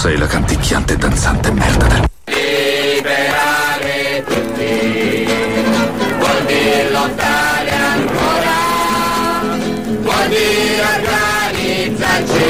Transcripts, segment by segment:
sei la canticchiante e danzante merda del... Liberare tutti vuol dire lottare ancora, vuol dire organizzarci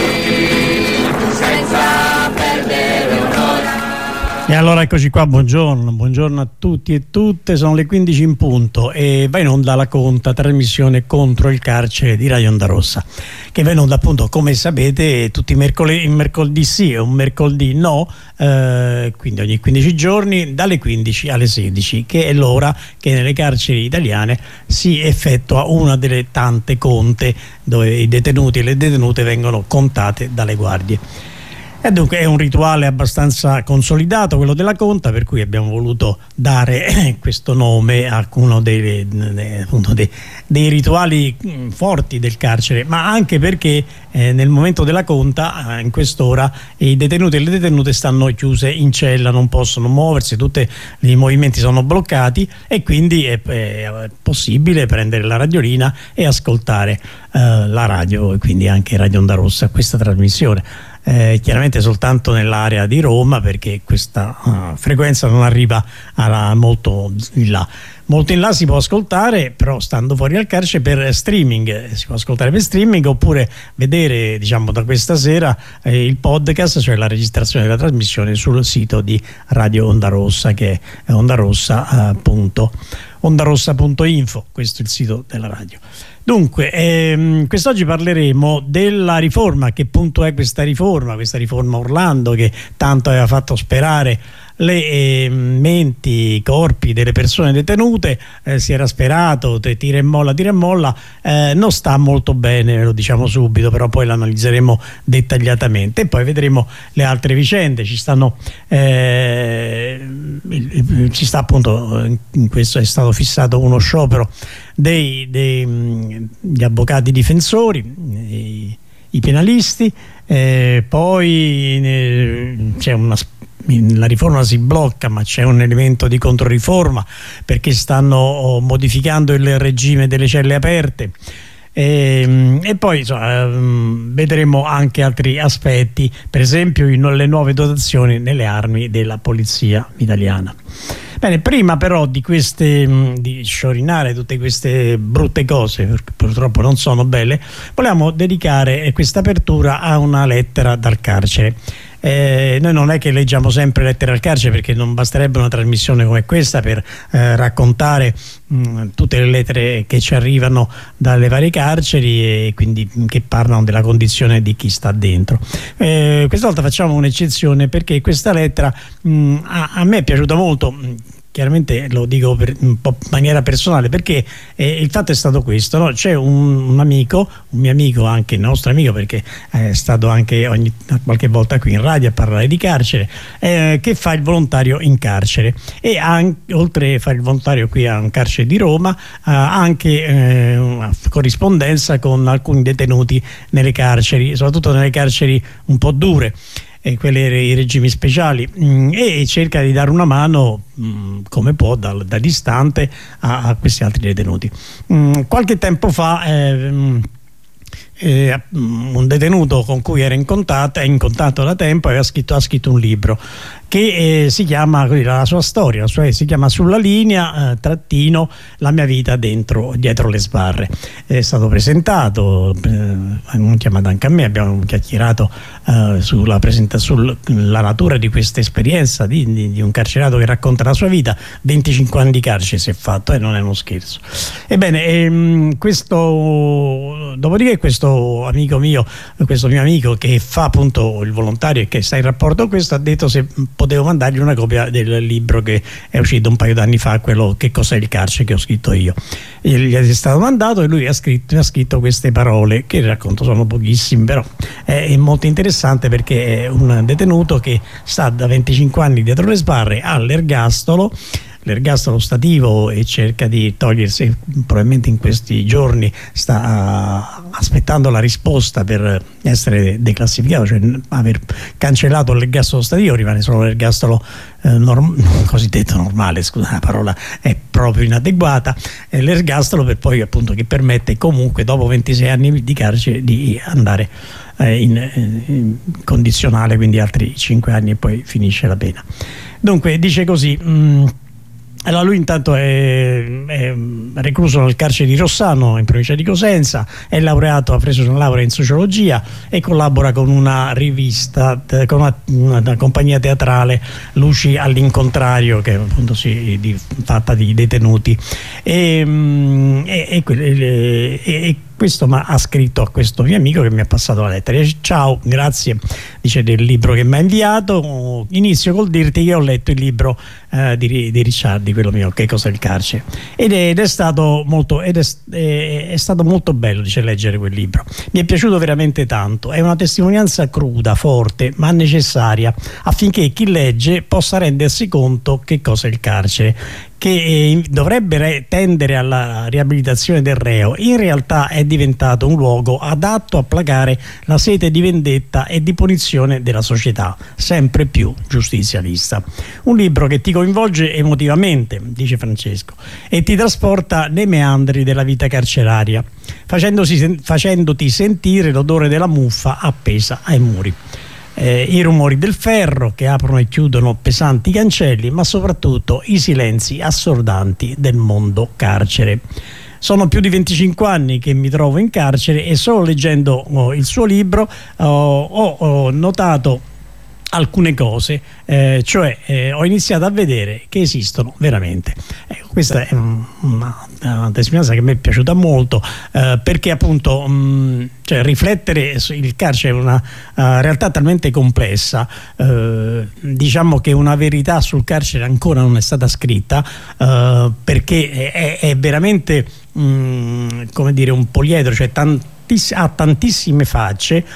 senza perdere un'ora. E allora eccoci qua, buongiorno a tutti e tutte, sono le 15 in punto e va in onda La Conta, trasmissione contro il carcere di Radio Onda Rossa, che va in onda appunto, come sapete, tutti i mercoledì sì e un mercoledì no, quindi ogni 15 giorni dalle 15 alle 16, che è l'ora che nelle carceri italiane si effettua una delle tante conte dove i detenuti e le detenute vengono contate dalle guardie. E dunque è un rituale abbastanza consolidato quello della conta, per cui abbiamo voluto dare questo nome a uno dei rituali forti del carcere, ma anche perché nel momento della conta, in quest'ora, i detenuti e le detenute stanno chiuse in cella, non possono muoversi, tutti i movimenti sono bloccati e quindi è possibile prendere la radiolina e ascoltare la radio, e quindi anche Radio Onda Rossa, questa trasmissione. Chiaramente soltanto nell'area di Roma, perché questa frequenza non arriva molto in là. Molto in là si può ascoltare, però stando fuori dal carcere, per streaming, si può ascoltare per streaming oppure vedere, diciamo, da questa sera il podcast, cioè la registrazione della trasmissione sul sito di Radio Onda Rossa, che è ondarossa.info, questo è il sito della radio. Dunque, quest'oggi parleremo della riforma. Che punto è questa riforma Orlando, che tanto aveva fatto sperare le menti, i corpi delle persone detenute. Si era sperato, tira e molla, non sta molto bene, lo diciamo subito, però poi l'analizzeremo dettagliatamente e poi vedremo le altre vicende. Ci sta appunto, in questo è stato fissato uno sciopero degli avvocati difensori, i penalisti, poi c'è la riforma si blocca, ma c'è un elemento di controriforma perché stanno modificando il regime delle celle aperte. E poi insomma, vedremo anche altri aspetti, per esempio le nuove dotazioni nelle armi della polizia italiana. Bene, prima però di sciorinare tutte queste brutte cose, perché purtroppo non sono belle, volevamo dedicare questa apertura a una lettera dal carcere. Noi non è che leggiamo sempre lettere al carcere, perché non basterebbe una trasmissione come questa per raccontare tutte le lettere che ci arrivano dalle varie carceri e quindi che parlano della condizione di chi sta dentro. Questa volta facciamo un'eccezione, perché questa lettera a me è piaciuta molto. Chiaramente lo dico un po' in maniera personale, perché il fatto è stato questo, no? C'è un mio amico, anche il nostro amico, perché è stato anche qualche volta qui in radio a parlare di carcere, che fa il volontario in carcere e oltre a fare il volontario qui a un carcere di Roma, ha anche una corrispondenza con alcuni detenuti nelle carceri, soprattutto nelle carceri un po' dure, quelle i regimi speciali, e cerca di dare una mano come può da distante a questi altri detenuti. Qualche tempo fa un detenuto con cui era in contatto da tempo ha scritto un libro che si chiama, la sua storia, si chiama Sulla linea trattino la mia vita dietro le sbarre. È stato presentato, chiamato anche a me, abbiamo chiacchierato sulla natura di questa esperienza di un carcerato che racconta la sua vita. 25 anni di carcere si è fatto, e non è uno scherzo. Ebbene, dopodiché questo mio amico, che fa appunto il volontario e che sta in rapporto con questo, ha detto se potevo mandargli una copia del libro che è uscito un paio d'anni fa, quello Che cos'è il carcere, che ho scritto io. Gli è stato mandato e lui ha scritto queste parole, che racconto sono pochissime, però è molto interessante, perché è un detenuto che sta da 25 anni dietro le sbarre all'ergastolo stativo, e cerca di togliersi, probabilmente in questi giorni sta aspettando la risposta per essere declassificato, cioè aver cancellato l'ergastolo stativo, rimane solo l'ergastolo cosiddetto normale, scusa, la parola è proprio inadeguata, l'ergastolo per poi appunto che permette comunque dopo 26 anni di carcere di andare in condizionale, quindi altri 5 anni e poi finisce la pena. Dunque dice così. Allora lui intanto è recluso nel carcere di Rossano in provincia di Cosenza, è laureato, ha preso una laurea in sociologia e collabora con una rivista, con una compagnia teatrale, Luci all'incontrario, che appunto fatta di detenuti e questo ha scritto a questo mio amico che mi ha passato la lettera. Dice: ciao, grazie, dice, del libro che mi ha inviato. Inizio col dirti che ho letto il libro di Ricciardi, quello mio, Che cos'è il carcere, ed è stato molto bello, dice, leggere quel libro. Mi è piaciuto veramente tanto, è una testimonianza cruda, forte, ma necessaria, affinché chi legge possa rendersi conto che cosa è il carcere, che dovrebbe tendere alla riabilitazione del reo. In realtà è diventato un luogo adatto a placare la sete di vendetta e di punizione della società, sempre più giustizialista. Un libro che ti coinvolge emotivamente, dice Francesco, e ti trasporta nei meandri della vita carceraria, facendoti sentire l'odore della muffa appesa ai muri. I rumori del ferro che aprono e chiudono pesanti cancelli, ma soprattutto i silenzi assordanti del mondo carcere. Sono più di 25 anni che mi trovo in carcere e solo leggendo il suo libro ho notato alcune cose, ho iniziato a vedere che esistono veramente. Questa è una testimonianza che a me è piaciuta molto, perché appunto riflettere sul carcere è una realtà talmente complessa. Diciamo che una verità sul carcere ancora non è stata scritta, perché è veramente come dire, un poliedro, cioè ha tantissime facce,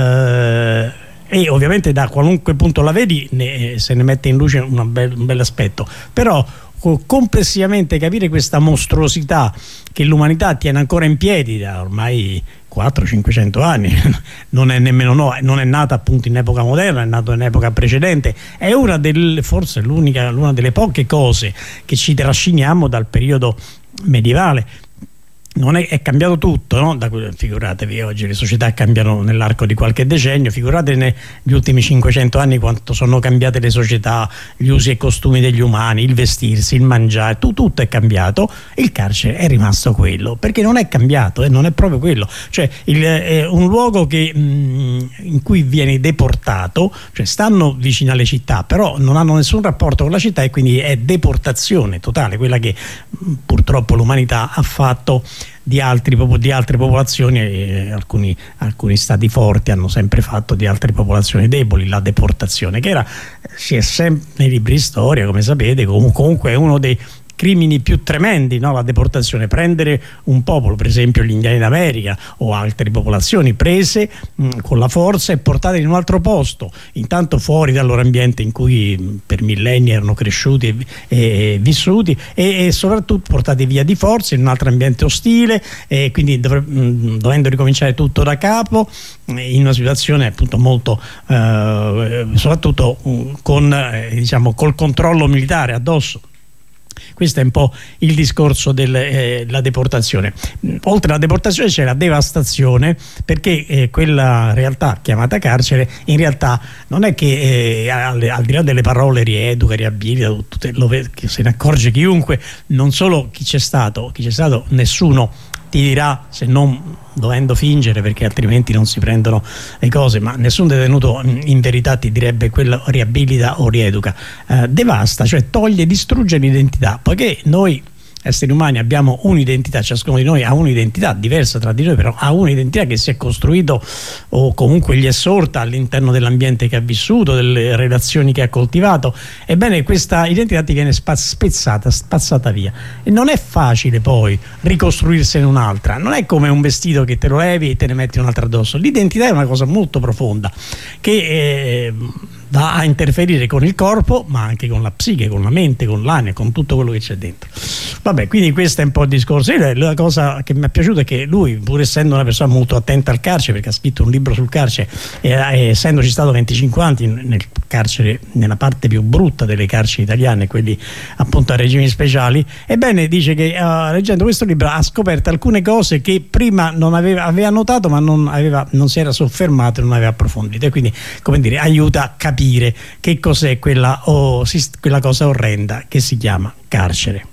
e ovviamente da qualunque punto la vedi se ne mette in luce un bel aspetto, però complessivamente capire questa mostruosità che l'umanità tiene ancora in piedi da ormai 400-500 anni, non è nata appunto in epoca moderna, è nata in epoca precedente, è forse una delle poche cose che ci trasciniamo dal periodo medievale. Non è cambiato tutto, no? Figuratevi, oggi le società cambiano nell'arco di qualche decennio, figurate negli ultimi 500 anni quanto sono cambiate le società, gli usi e costumi degli umani, il vestirsi, il mangiare, tutto è cambiato. Il carcere è rimasto quello, perché non è cambiato, non è proprio quello, cioè è un luogo in cui vieni deportato, cioè stanno vicino alle città, però non hanno nessun rapporto con la città, e quindi è deportazione totale, quella che purtroppo l'umanità ha fatto di altre popolazioni, e alcuni stati forti hanno sempre fatto di altre popolazioni deboli. La deportazione, che si è sempre nei libri di storia, come sapete, comunque è uno dei crimini più tremendi, no? La deportazione, prendere un popolo, per esempio gli indiani d'America o altre popolazioni, prese con la forza e portate in un altro posto, intanto fuori dal loro ambiente in cui per millenni erano cresciuti e vissuti, e soprattutto portate via di forza in un altro ambiente ostile, e quindi dovendo ricominciare tutto da capo, in una situazione appunto molto soprattutto col controllo militare addosso. Questo è un po' il discorso della deportazione. Oltre alla deportazione c'è la devastazione, perché quella realtà chiamata carcere in realtà non è che al di là delle parole rieduca, riabilita, che se ne accorge chiunque, non solo chi c'è stato, nessuno ti dirà, se non dovendo fingere, perché altrimenti non si prendono le cose, ma nessun detenuto in verità ti direbbe quello riabilita o rieduca. Devasta, cioè toglie, distrugge l'identità, poiché noi esseri umani abbiamo un'identità, ciascuno di noi ha un'identità diversa tra di noi, però ha un'identità che si è costruito o comunque gli è sorta all'interno dell'ambiente che ha vissuto, delle relazioni che ha coltivato. Ebbene, questa identità ti viene spazzata via, e non è facile poi ricostruirsene un'altra. Non è come un vestito che te lo levi e te ne metti un'altra addosso. L'identità è una cosa molto profonda che va a interferire con il corpo, ma anche con la psiche, con la mente, con l'anima, con tutto quello che c'è dentro. Vabbè, quindi questo è un po' il discorso. La cosa che mi è piaciuta è che lui, pur essendo una persona molto attenta al carcere, perché ha scritto un libro sul carcere, e essendoci stato 25 anni carcere, nella parte più brutta delle carceri italiane, quelli appunto a regimi speciali. Ebbene, dice che leggendo questo libro ha scoperto alcune cose che prima non aveva notato, ma non si era soffermato e non aveva approfondito, e quindi, come dire, aiuta a capire che cos'è quella cosa orrenda che si chiama carcere.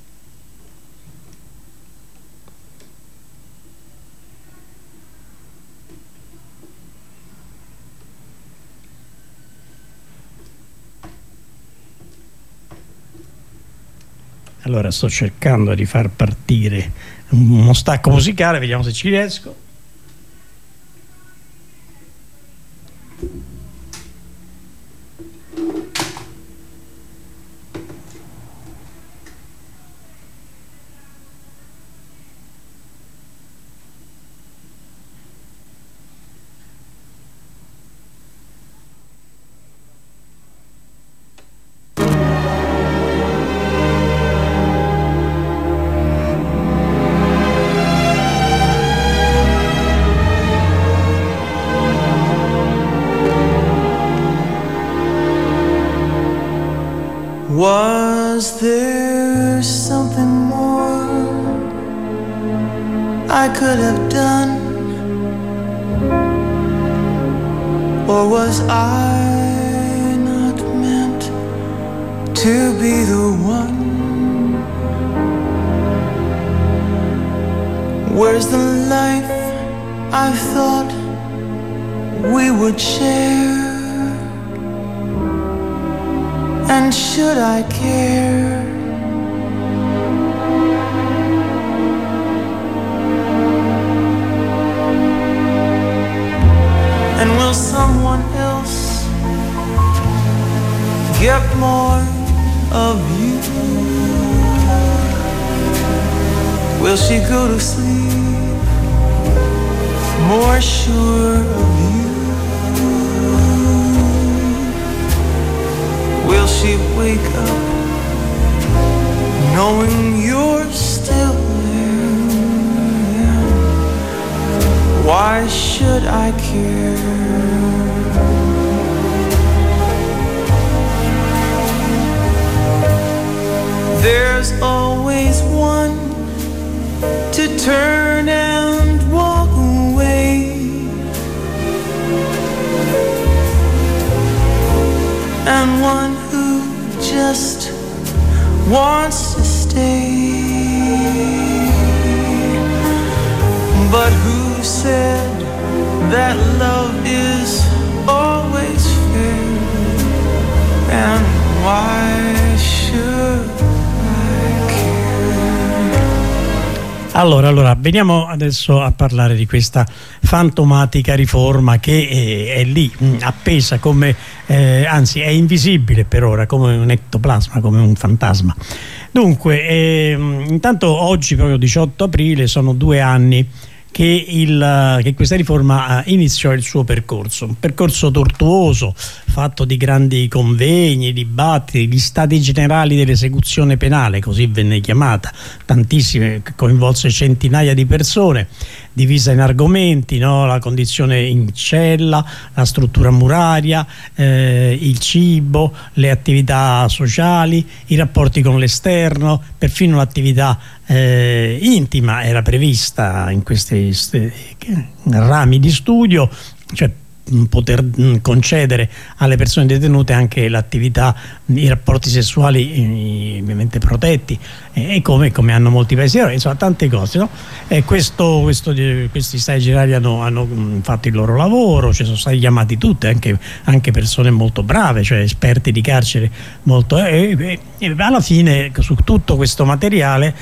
Allora sto cercando di far partire uno stacco musicale, vediamo se ci riesco. Was there something more I could have done? Or was I not meant to be the one? Where's the life I thought we would share? And should I care? And will someone else get more of you? Will she go to sleep more sure of you? Will she wake up knowing you're still there? Why should I care? There's always one to turn and walk away, and one who just wants to stay. But who said that love is always fair? And why should I care? Allora, veniamo adesso a parlare di questa fantomatica riforma che è lì, appesa come, anzi è invisibile per ora, come un ectoplasma, come un fantasma. Dunque, intanto oggi, proprio 18 aprile, sono 2 anni che questa riforma iniziò il suo percorso, un percorso tortuoso, fatto di grandi convegni, dibattiti, gli stati generali dell'esecuzione penale, così venne chiamata, tantissime, che coinvolse centinaia di persone, divisa in argomenti, no? La condizione in cella, la struttura muraria, il cibo, le attività sociali, i rapporti con l'esterno, perfino l'attività intima era prevista in questi rami di studio, cioè poter concedere alle persone detenute anche l'attività, i rapporti sessuali ovviamente protetti, e come hanno molti paesi, insomma tante cose, no? E questi stati generali hanno fatto il loro lavoro, cioè sono stati chiamati tutti, anche persone molto brave, cioè esperti di carcere molto, e alla fine su tutto questo materiale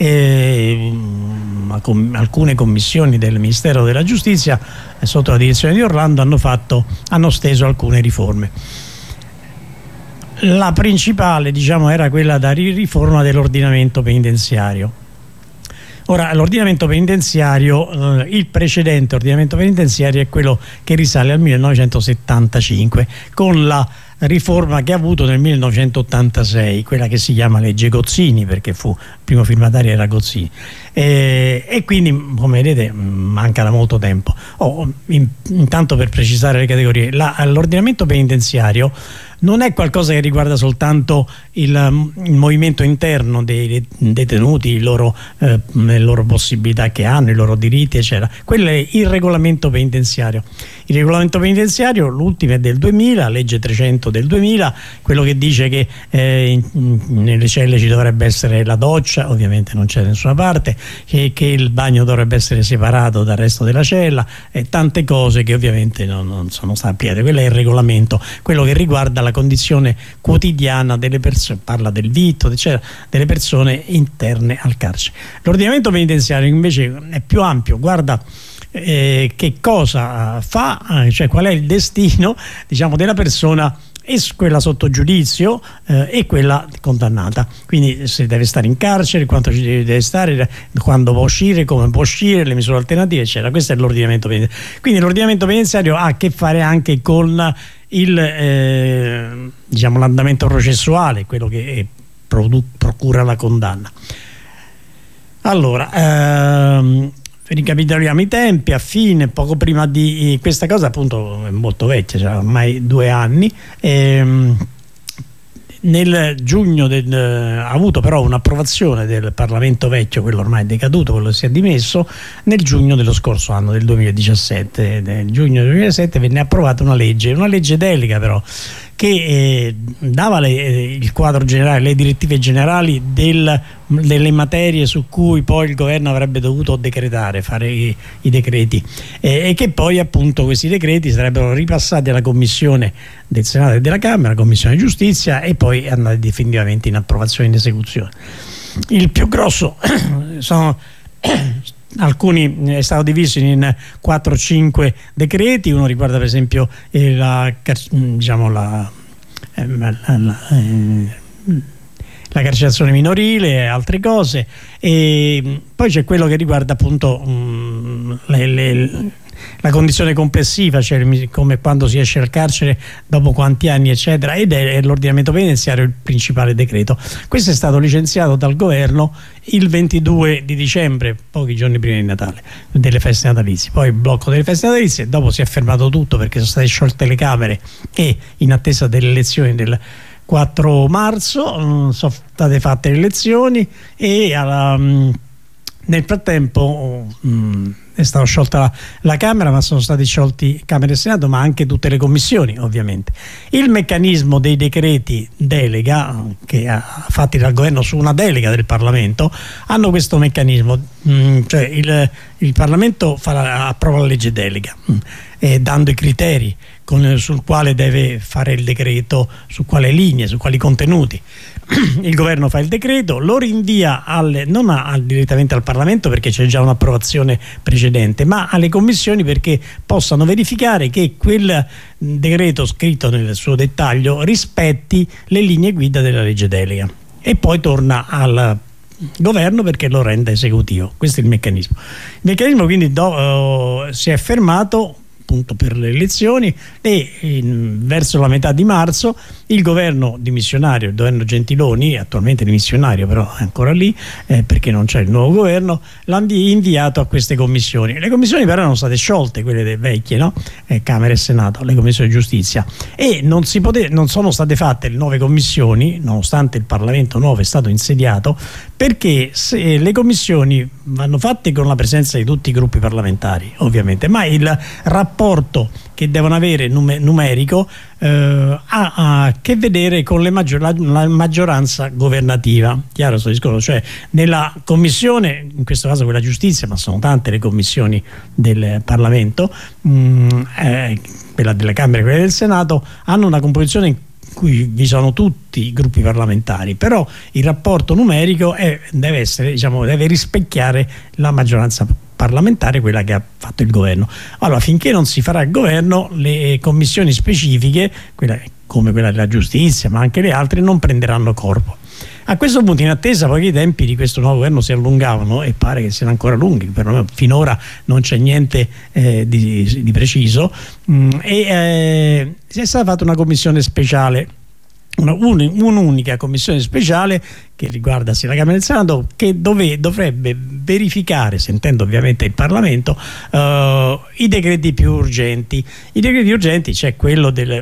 alcune commissioni del Ministero della Giustizia sotto la direzione di Orlando hanno steso alcune riforme. La principale, diciamo, era quella da riforma dell'ordinamento penitenziario. Ora, l'ordinamento penitenziario, il precedente ordinamento penitenziario è quello che risale al 1975, con la riforma che ha avuto nel 1986, quella che si chiama legge Gozzini, perché il primo firmatario era Gozzini, e quindi, come vedete, manca da molto tempo. Intanto, per precisare le categorie, l'ordinamento penitenziario non è qualcosa che riguarda soltanto il movimento interno dei detenuti, le loro possibilità che hanno, i loro diritti, eccetera. Quello è il regolamento penitenziario. Il regolamento penitenziario, l'ultimo è del 2000, legge 300 del 2000, quello che dice che nelle celle ci dovrebbe essere la doccia, ovviamente non c'è da nessuna parte, che il bagno dovrebbe essere separato dal resto della cella, e tante cose che ovviamente non sono state applicate. Quello è il regolamento, quello che riguarda la condizione quotidiana delle persone, parla del vitto, eccetera, delle persone interne al carcere. L'ordinamento penitenziario invece è più ampio, guarda che cosa fa, cioè qual è il destino, diciamo, della persona, e quella sotto giudizio e quella condannata. Quindi se deve stare in carcere, quanto ci deve stare, quando può uscire, come può uscire, le misure alternative, eccetera. Questo è l'ordinamento penitenziario. Quindi l'ordinamento penitenziario ha a che fare anche con diciamo, l'andamento processuale, quello che procura la condanna. Allora, ricapitoliamo i tempi. A fine, poco prima di questa cosa, appunto, è molto vecchia, cioè ormai 2 anni, nel giugno ha avuto però un'approvazione del Parlamento vecchio, quello ormai decaduto, quello che si è dimesso, nel giugno dello scorso anno, del 2017. Nel giugno del 2017 venne approvata una legge delega, però, che dava il quadro generale, le direttive generali delle materie su cui poi il governo avrebbe dovuto decretare, fare i decreti, e che poi appunto questi decreti sarebbero ripassati alla Commissione del Senato e della Camera, Commissione Giustizia, e poi andati definitivamente in approvazione e in esecuzione. Il più grosso sono alcuni, è stato diviso in 4-5 decreti. Uno riguarda per esempio la carcerazione minorile e altre cose, e poi c'è quello che riguarda appunto la condizione complessiva, cioè come quando si esce dal carcere, dopo quanti anni, eccetera, ed è l'ordinamento penitenziario il principale decreto. Questo è stato licenziato dal governo il 22 di dicembre, pochi giorni prima di Natale, delle feste natalizie. Poi il blocco delle feste natalizie, dopo si è fermato tutto perché sono state sciolte le Camere, e in attesa delle elezioni del 4 marzo sono state fatte le elezioni, e nel frattempo è stata sciolta la Camera, ma sono stati sciolti Camera e Senato, ma anche tutte le commissioni, ovviamente. Il meccanismo dei decreti delega, fatti dal governo su una delega del Parlamento, hanno questo meccanismo, cioè il Parlamento approva la legge delega, dando i criteri sul quale deve fare il decreto, su quale linee, su quali contenuti. Il governo fa il decreto, lo rinvia non direttamente al Parlamento, perché c'è già un'approvazione precedente, ma alle commissioni, perché possano verificare che quel decreto scritto nel suo dettaglio rispetti le linee guida della legge delega, e poi torna al governo perché lo renda esecutivo. Questo è il meccanismo. Il meccanismo quindi si è fermato appunto per le elezioni, e verso la metà di marzo il governo dimissionario, il governo Gentiloni, attualmente dimissionario però è ancora lì perché non c'è il nuovo governo, l'ha inviato a queste commissioni. Le commissioni però erano state sciolte, quelle vecchie, no? Camera e Senato, le commissioni di giustizia, e non sono state fatte le nuove commissioni, nonostante il Parlamento nuovo è stato insediato, perché le commissioni vanno fatte con la presenza di tutti i gruppi parlamentari, ovviamente, ma il rapporto che devono avere numerico ha a che vedere con la maggioranza governativa. Chiaro questo discorso? Cioè, nella commissione, in questo caso quella giustizia, ma sono tante le commissioni del Parlamento, quella della Camera e quella del Senato, hanno una composizione in cui vi sono tutti i gruppi parlamentari, però il rapporto numerico deve essere, deve rispecchiare la maggioranza parlamentare, quella che ha fatto il governo. Allora, finché non si farà il governo, le commissioni specifiche, come quella della giustizia, ma anche le altre, non prenderanno corpo. A questo punto, in attesa, poiché i tempi di questo nuovo governo si allungavano e pare che siano ancora lunghi, perlomeno finora non c'è niente di preciso, è stata fatta una commissione speciale, un'unica commissione speciale che riguarda sia la Camera e il Senato, che dovrebbe verificare, sentendo ovviamente il Parlamento, i decreti più urgenti. I decreti urgenti c'è quello del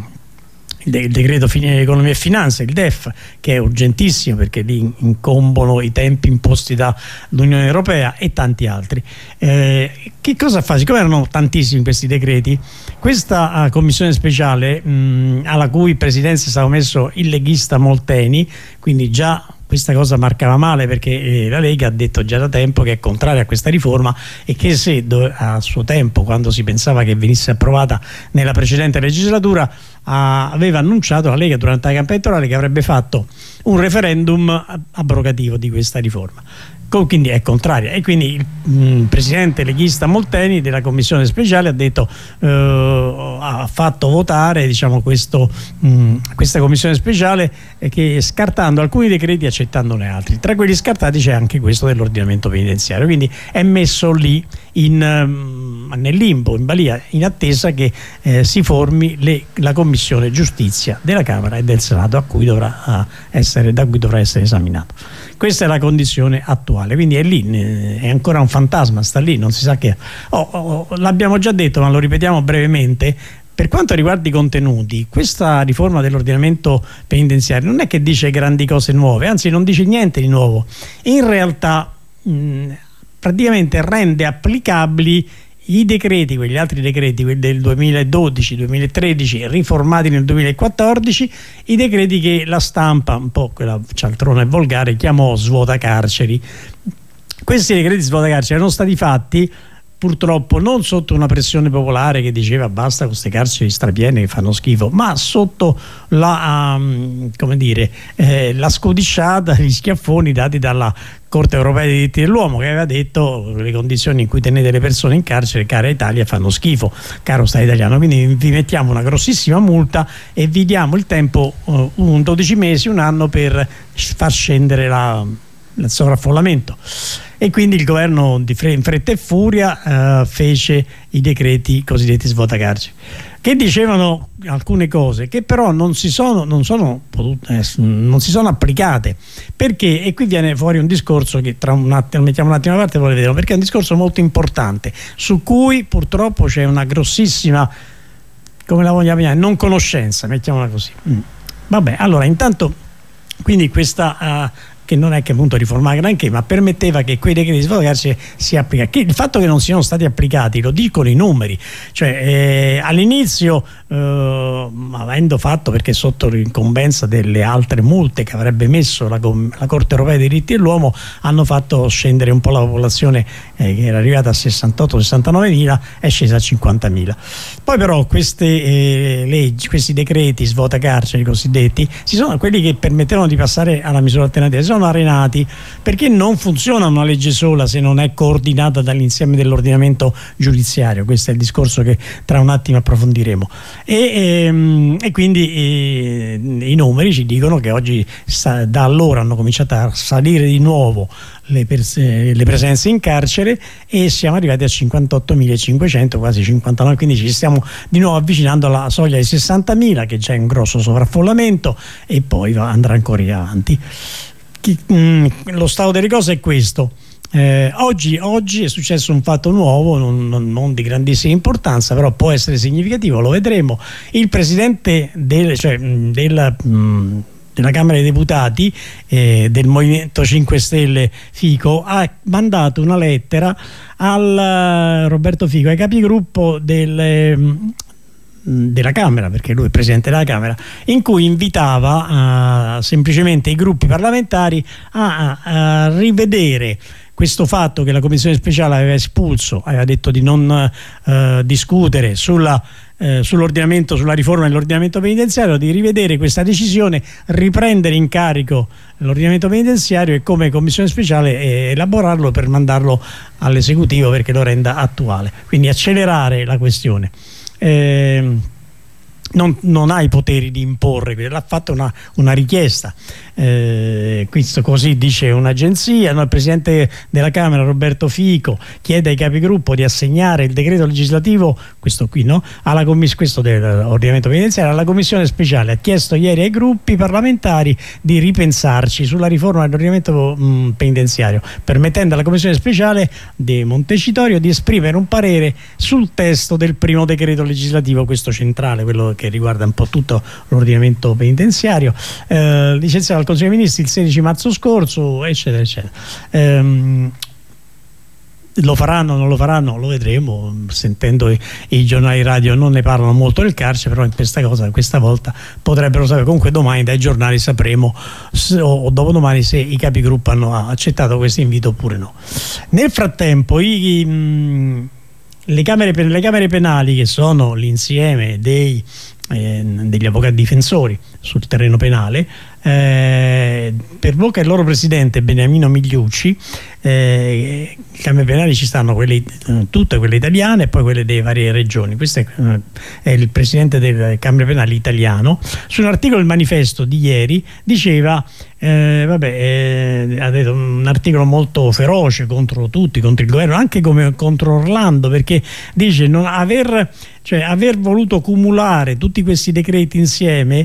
decreto economia e finanza, il DEF, che è urgentissimo perché lì incombono i tempi imposti dall'Unione Europea, e tanti altri. Che cosa fa? Siccome erano tantissimi questi decreti, questa commissione speciale, alla cui presidenza è stato messo il leghista Molteni, quindi già questa cosa marcava male, perché la Lega ha detto già da tempo che è contraria a questa riforma, e che se a suo tempo, quando si pensava che venisse approvata nella precedente legislatura, aveva annunciato la Lega durante la campagna elettorale che avrebbe fatto un referendum abrogativo di questa riforma. Quindi è contraria, e quindi il presidente leghista Molteni della commissione speciale ha detto, ha fatto votare, diciamo, questa commissione speciale, che scartando alcuni decreti e accettandone altri. Tra quelli scartati c'è anche questo dell'ordinamento penitenziario, quindi è messo lì nel limbo, in balia, in attesa che si formi la commissione giustizia della Camera e del Senato, da cui dovrà essere esaminato. Questa è la condizione attuale, quindi è lì, è ancora un fantasma, sta lì, non si sa che. L'abbiamo già detto, ma lo ripetiamo brevemente. Per quanto riguarda i contenuti, questa riforma dell'ordinamento penitenziario non è che dice grandi cose nuove, anzi non dice niente di nuovo. In realtà praticamente rende applicabili i decreti, quegli altri decreti, quelli del 2012, 2013, riformati nel 2014, i decreti che la stampa, un po' quella cialtrona e volgare, chiamò svuota carceri. Questi decreti svuota carceri erano stati fatti purtroppo non sotto una pressione popolare che diceva basta con queste carceri strapiene che fanno schifo, ma sotto la scodisciata, gli schiaffoni dati dalla Corte Europea dei Diritti dell'Uomo, che aveva detto le condizioni in cui tenete le persone in carcere, cara Italia, fanno schifo, caro Stato italiano, quindi vi mettiamo una grossissima multa e vi diamo il tempo, 12 mesi, un anno, per far scendere il sovraffollamento. E quindi il governo in fretta e furia fece i decreti cosiddetti svuotacarceri, che dicevano alcune cose che però non si sono applicate, perché, e qui viene fuori un discorso che tra un attimo mettiamo un attimo da parte, volete vedere, perché è un discorso molto importante su cui purtroppo c'è una grossissima, come la vogliamo chiamare, non conoscenza, mettiamola così. Vabbè, allora intanto, quindi questa che non è che appunto riformava granché, ma permetteva che quei decreti di svuotacarceri si applicassero. Il fatto che non siano stati applicati lo dicono i numeri, cioè all'inizio, avendo fatto, perché sotto l'incombenza delle altre multe che avrebbe messo la Corte Europea dei Diritti dell'Uomo, hanno fatto scendere un po' la popolazione, che era arrivata a 68-69 mila, è scesa a 50.000. Poi però queste leggi, questi decreti svuotacarceri cosiddetti, quelli che permettevano di passare alla misura alternativa, sono arenati, perché non funziona una legge sola se non è coordinata dall'insieme dell'ordinamento giudiziario. Questo è il discorso che tra un attimo approfondiremo, e quindi i numeri ci dicono che oggi da allora hanno cominciato a salire di nuovo le presenze in carcere, e siamo arrivati a 58.500, quasi 59, quindi ci stiamo di nuovo avvicinando alla soglia di 60.000, che già è un grosso sovraffollamento, e poi andrà ancora avanti. Lo stato delle cose è questo. Oggi è successo un fatto nuovo, non di grandissima importanza, però può essere significativo, lo vedremo. Il presidente della Camera dei Deputati del Movimento 5 Stelle, Fico, ha mandato una lettera al Roberto Fico, ai capigruppo della Camera, perché lui è presidente della Camera, in cui invitava semplicemente i gruppi parlamentari a rivedere questo fatto che la commissione speciale aveva espulso, aveva detto di non discutere sull'ordinamento, sulla riforma dell'ordinamento penitenziario, di rivedere questa decisione, riprendere in carico l'ordinamento penitenziario e come commissione speciale elaborarlo per mandarlo all'esecutivo perché lo renda attuale, quindi accelerare la questione. non ha i poteri di imporre, l'ha fatta una richiesta. Questo così dice un'agenzia. Il presidente della Camera Roberto Fico chiede ai capigruppo di assegnare il decreto legislativo, questo qui, no? Questo dell'ordinamento penitenziario, alla commissione speciale. Ha chiesto ieri ai gruppi parlamentari di ripensarci sulla riforma dell'ordinamento penitenziario, permettendo alla commissione speciale di Montecitorio di esprimere un parere sul testo del primo decreto legislativo, questo centrale, quello che riguarda un po' tutto l'ordinamento penitenziario, licenziato dal Consiglio dei Ministri il 16 marzo scorso, eccetera eccetera. Lo faranno o non lo faranno? Lo vedremo. Sentendo i giornali radio non ne parlano molto del carcere, però in questa volta potrebbero sapere. Comunque domani dai giornali sapremo o dopodomani se i capigruppo hanno accettato questo invito oppure no. Nel frattempo le camere penali, che sono l'insieme degli avvocati difensori sul terreno penale, per bocca del loro presidente Beniamino Migliucci, le camere penali ci stanno tutte quelle italiane e poi quelle delle varie regioni. Questo è il presidente delle camere penali italiano. Su un articolo del Manifesto di ieri diceva ha detto un articolo molto feroce contro tutti, contro il governo, anche come contro Orlando, perché dice aver voluto cumulare tutti questi decreti insieme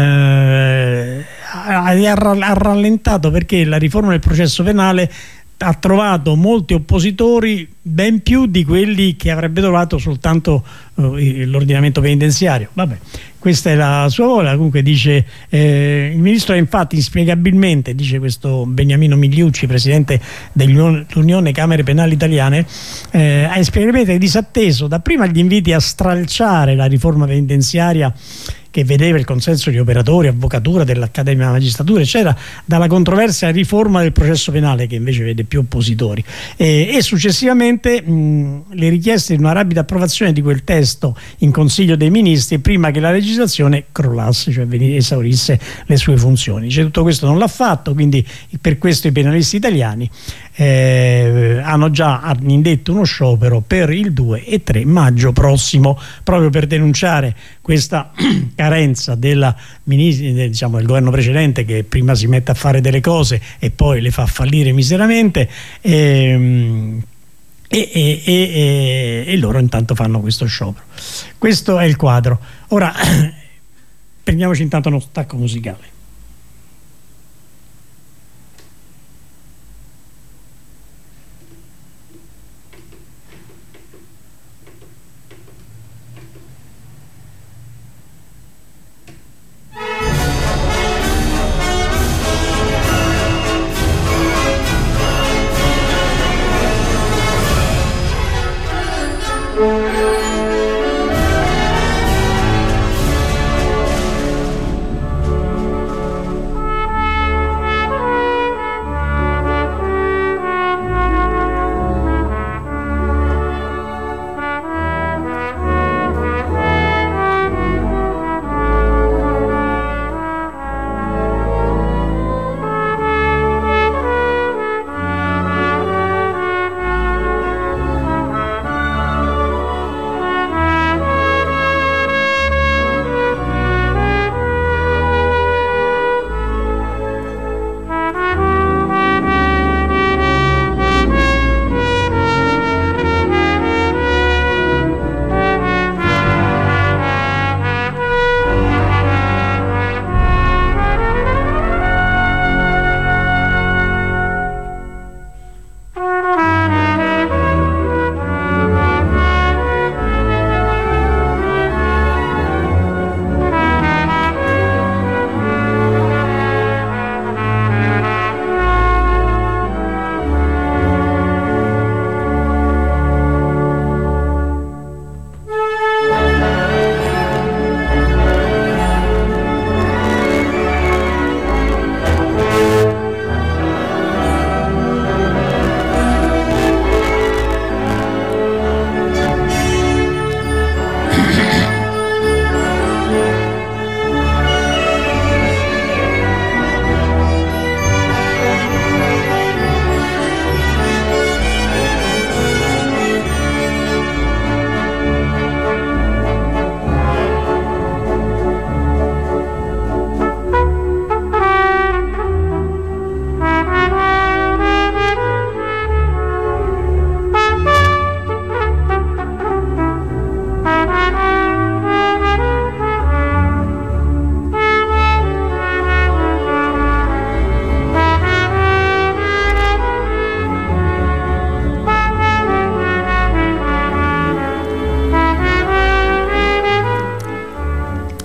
ha rallentato, perché la riforma del processo penale ha trovato molti oppositori, ben più di quelli che avrebbe trovato soltanto l'ordinamento penitenziario. Vabbè, questa è la sua vola. Comunque dice il ministro ha infatti inspiegabilmente, dice questo Beniamino Migliucci, presidente dell'Unione Camere Penali Italiane, ha inspiegabilmente disatteso dapprima gli inviti a stralciare la riforma penitenziaria, che vedeva il consenso di operatori, avvocatura, dell'Accademia della Magistratura, eccetera, dalla controversa riforma del processo penale, che invece vede più oppositori, e successivamente le richieste di una rapida approvazione di quel testo in Consiglio dei Ministri prima che la legislazione crollasse, cioè esaurisse le sue funzioni. Tutto questo non l'ha fatto, quindi per questo i penalisti italiani hanno già indetto uno sciopero per il 2 e 3 maggio prossimo, proprio per denunciare questa carenza del governo precedente, che prima si mette a fare delle cose e poi le fa fallire miseramente, e loro intanto fanno questo sciopero. Questo è il quadro. Ora prendiamoci intanto uno stacco musicale.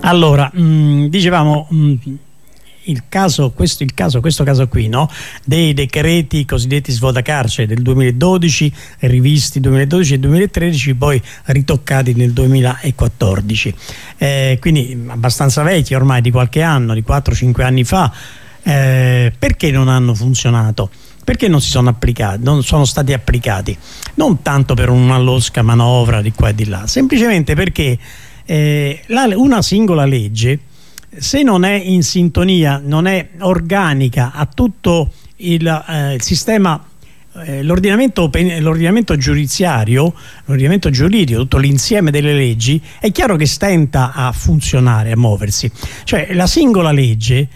Allora, dicevamo questo caso qui, no? Dei decreti cosiddetti svuotacarceri del 2012, rivisti 2012 e 2013, poi ritoccati nel 2014, quindi abbastanza vecchi ormai, di qualche anno, di 4-5 anni fa. Perché non hanno funzionato? Perché non si sono applicati, non sono stati applicati? Non tanto per una losca manovra di qua e di là, semplicemente perché una singola legge, se non è in sintonia, non è organica a tutto il sistema, l'ordinamento giudiziario, l'ordinamento giuridico, tutto l'insieme delle leggi, è chiaro che stenta a funzionare, a muoversi. Cioè la singola legge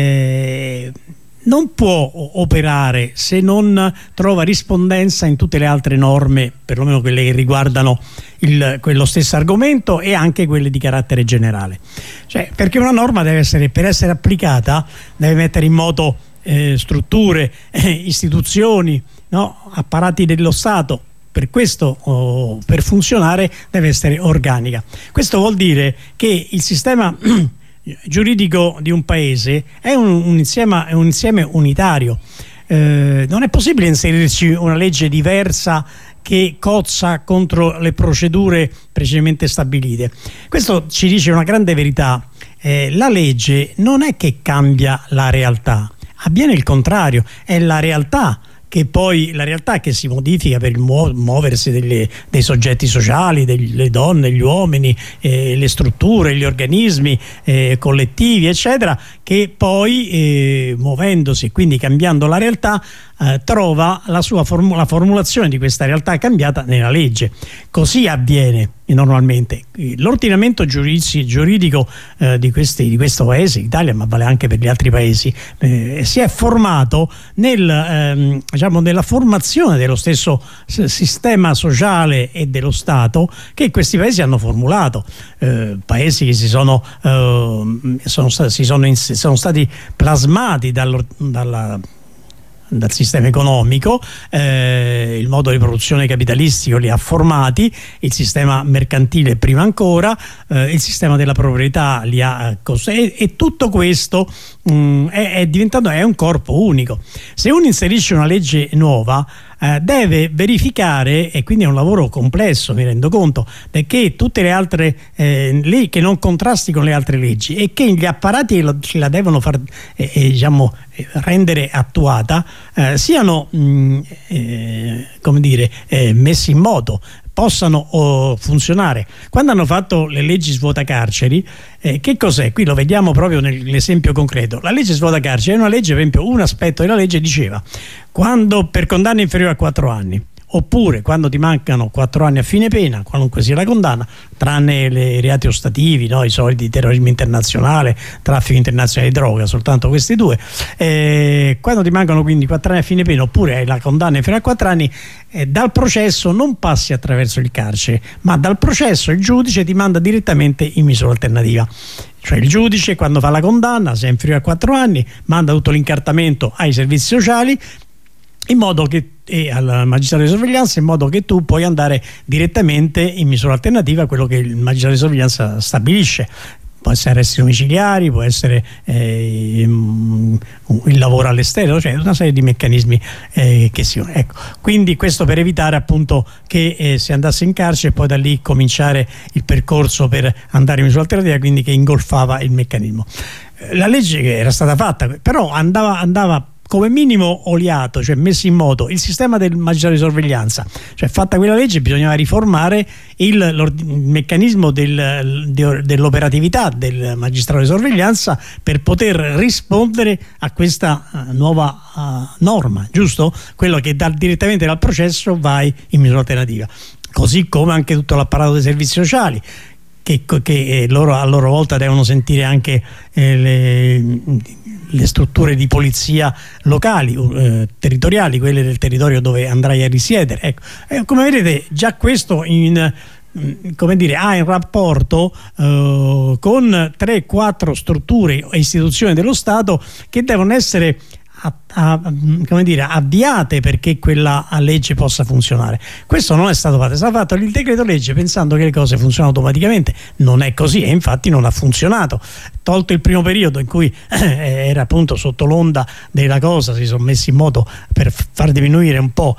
non può operare se non trova rispondenza in tutte le altre norme, perlomeno quelle che riguardano quello stesso argomento e anche quelle di carattere generale. Cioè, perché una norma per essere applicata, deve mettere in moto strutture, istituzioni, no? Apparati dello Stato. Per questo, per funzionare, deve essere organica. Questo vuol dire che il sistema giuridico di un paese è un insieme unitario. Non è possibile inserirci una legge diversa che cozza contro le procedure precedentemente stabilite. Questo ci dice una grande verità: la legge non è che cambia la realtà, avviene il contrario, è la realtà che si modifica per il muoversi dei soggetti sociali, delle donne, gli uomini, le strutture, gli organismi collettivi, eccetera, che poi muovendosi, quindi cambiando la realtà, trova la formulazione di questa realtà cambiata nella legge. Così avviene normalmente. L'ordinamento giuridico di questo paese, Italia, ma vale anche per gli altri paesi, si è formato nella formazione dello stesso sistema sociale e dello Stato che questi paesi hanno formulato. Paesi che sono stati plasmati dal sistema economico, il modo di produzione capitalistico li ha formati, il sistema mercantile prima ancora, il sistema della proprietà li ha e tutto questo è un corpo unico. Se uno inserisce una legge nuova, deve verificare, e quindi è un lavoro complesso, mi rendo conto, che tutte le altre che non contrasti con le altre leggi e che gli apparati che la devono far rendere attuata siano messi in moto, possano funzionare. Quando hanno fatto le leggi svuotacarceri, che cos'è? Qui lo vediamo proprio nell'esempio concreto. La legge svuotacarceri è una legge, per esempio, un aspetto della legge diceva: quando per condanna inferiore a 4 anni, oppure quando ti mancano 4 anni a fine pena, qualunque sia la condanna, tranne i reati ostativi, no? I soliti terrorismo internazionale, traffico internazionale di droga, soltanto questi due, quando ti mancano quindi 4 anni a fine pena, oppure hai la condanna fino a 4 anni, dal processo non passi attraverso il carcere, ma dal processo il giudice ti manda direttamente in misura alternativa. Cioè il giudice, quando fa la condanna, se è inferiore a 4 anni, manda tutto l'incartamento ai servizi sociali, in modo che al magistrato di sorveglianza, in modo che tu puoi andare direttamente in misura alternativa, quello che il magistrato di sorveglianza stabilisce. Può essere arresti domiciliari, può essere il lavoro all'esterno, cioè una serie di meccanismi che si usano. Ecco. Quindi questo per evitare appunto che si andasse in carcere e poi da lì cominciare il percorso per andare in misura alternativa, quindi che ingolfava il meccanismo. La legge che era stata fatta però andava come minimo oliato, cioè messo in moto il sistema del magistrato di sorveglianza. Cioè, fatta quella legge, bisognava riformare il meccanismo dell'operatività del magistrato di sorveglianza per poter rispondere a questa nuova norma, giusto? Quello che direttamente dal processo vai in misura alternativa. Così come anche tutto l'apparato dei servizi sociali, che loro a loro volta devono sentire anche le strutture di polizia locali, territoriali, quelle del territorio dove andrai a risiedere. Ecco. Come vedete, già questo ha in rapporto con 3-4 strutture e istituzioni dello Stato che devono essere come dire, avviate perché quella legge possa funzionare. Questo non è stato fatto, è stato fatto il decreto legge pensando che le cose funzionano automaticamente. Non è così e infatti non ha funzionato. Tolto il primo periodo in cui era appunto sotto l'onda della cosa, si sono messi in moto per far diminuire un po'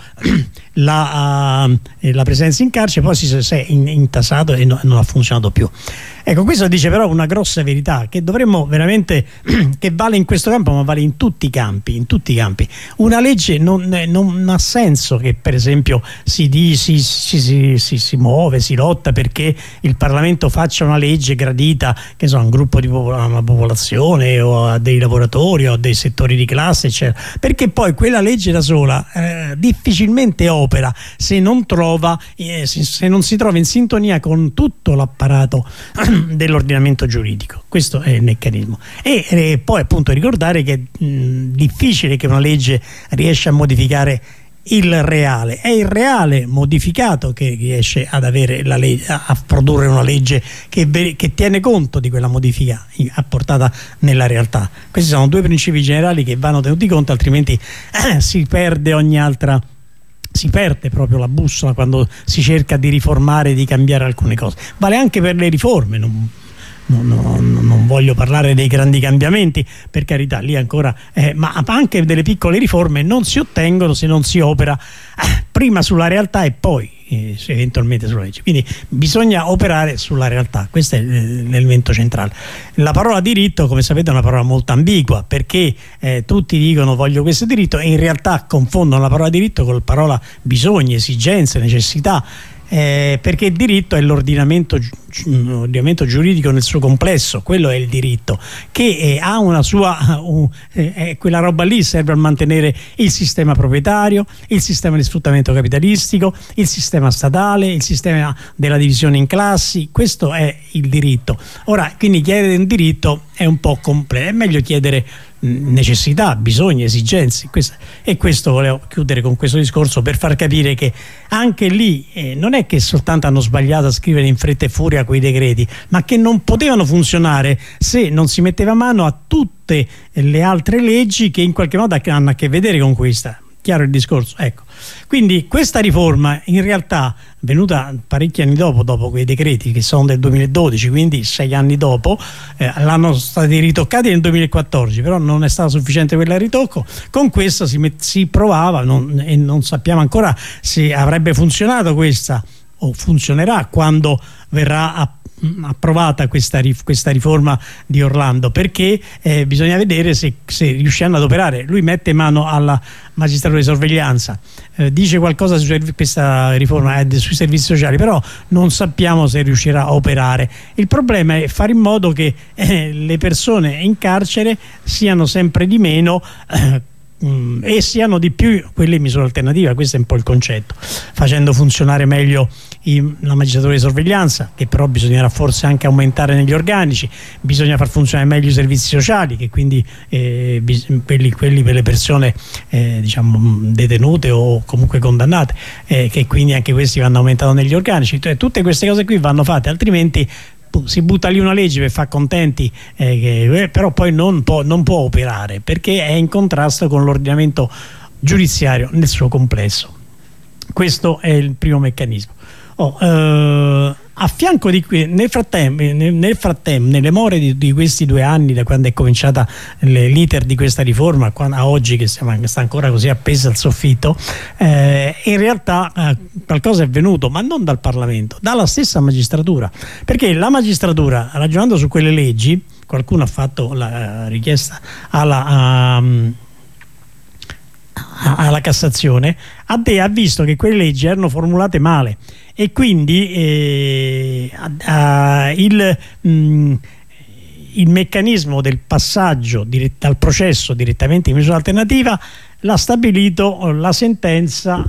la presenza in carcere, poi si è intasato e non ha funzionato più. Ecco, questo dice però una grossa verità che dovremmo veramente, che vale in questo campo ma vale in tutti i campi, una legge non ha senso che per esempio si muove, si lotta perché il Parlamento faccia una legge gradita, che so, a un gruppo di una popolazione o a dei lavoratori o a dei settori di classe eccetera, perché poi quella legge da sola difficilmente opera se non si trova in sintonia con tutto l'apparato dell'ordinamento giuridico. Questo è il meccanismo e poi appunto ricordare che è difficile che una legge riesca a modificare il reale, è il reale modificato che riesce ad avere la legge, a produrre una legge che tiene conto di quella modifica apportata nella realtà. Questi sono due principi generali che vanno tenuti conto, altrimenti si perde proprio la bussola quando si cerca di riformare, di cambiare alcune cose. Vale anche per le riforme, non voglio parlare dei grandi cambiamenti, per carità, lì ancora ma anche delle piccole riforme non si ottengono se non si opera prima sulla realtà e poi eventualmente sulla legge. Quindi bisogna operare sulla realtà, questo è l'elemento centrale. La parola diritto, come sapete, è una parola molto ambigua, perché tutti dicono voglio questo diritto e in realtà confondono la parola diritto con la parola bisogni, esigenze, necessità. Perché il diritto è l'ordinamento giuridico nel suo complesso, quello è il diritto, che ha una sua quella roba lì serve a mantenere il sistema proprietario, il sistema di sfruttamento capitalistico, il sistema statale, il sistema della divisione in classi. Questo è il diritto. Ora, quindi chiedere un diritto è un po' complesso, è meglio chiedere necessità, bisogni, esigenze. Questo volevo chiudere con questo discorso per far capire che anche lì non è che soltanto hanno sbagliato a scrivere in fretta e furia quei decreti, ma che non potevano funzionare se non si metteva mano a tutte le altre leggi che in qualche modo hanno a che vedere con questa. Chiaro il discorso? Ecco. Quindi questa riforma in realtà venuta parecchi anni dopo quei decreti che sono del 2012, quindi 6 anni dopo, l'hanno stati ritoccati nel 2014, però non è stato sufficiente quel ritocco. Con questo si provava e non sappiamo ancora se avrebbe funzionato questa o funzionerà quando verrà approvata questa riforma di Orlando, perché bisogna vedere se riusciranno ad operare. Lui mette mano alla magistratura di sorveglianza, dice qualcosa su questa riforma sui servizi sociali, però non sappiamo se riuscirà a operare. Il problema è fare in modo che le persone in carcere siano sempre di meno e siano di più quelle in misura alternativa. Questo è un po' il concetto, facendo funzionare meglio la magistratura di sorveglianza, che però bisognerà forse anche aumentare negli organici. Bisogna far funzionare meglio i servizi sociali, che quindi quelli per le persone diciamo detenute o comunque condannate, che quindi anche questi vanno aumentati negli organici. Tutte queste cose qui vanno fatte, altrimenti si butta lì una legge per far contenti, però poi non può operare, perché è in contrasto con l'ordinamento giudiziario nel suo complesso. Questo è il primo meccanismo. A fianco di qui, nel frattempo, nelle more di questi 2 anni, da quando è cominciata l'iter di questa riforma a oggi, che sta ancora così appesa al soffitto, in realtà qualcosa è venuto, ma non dal Parlamento, dalla stessa magistratura, perché la magistratura, ragionando su quelle leggi, qualcuno ha fatto la richiesta alla Cassazione, ha visto che quelle leggi erano formulate male e quindi il meccanismo del passaggio dal processo direttamente in misura alternativa l'ha stabilito la sentenza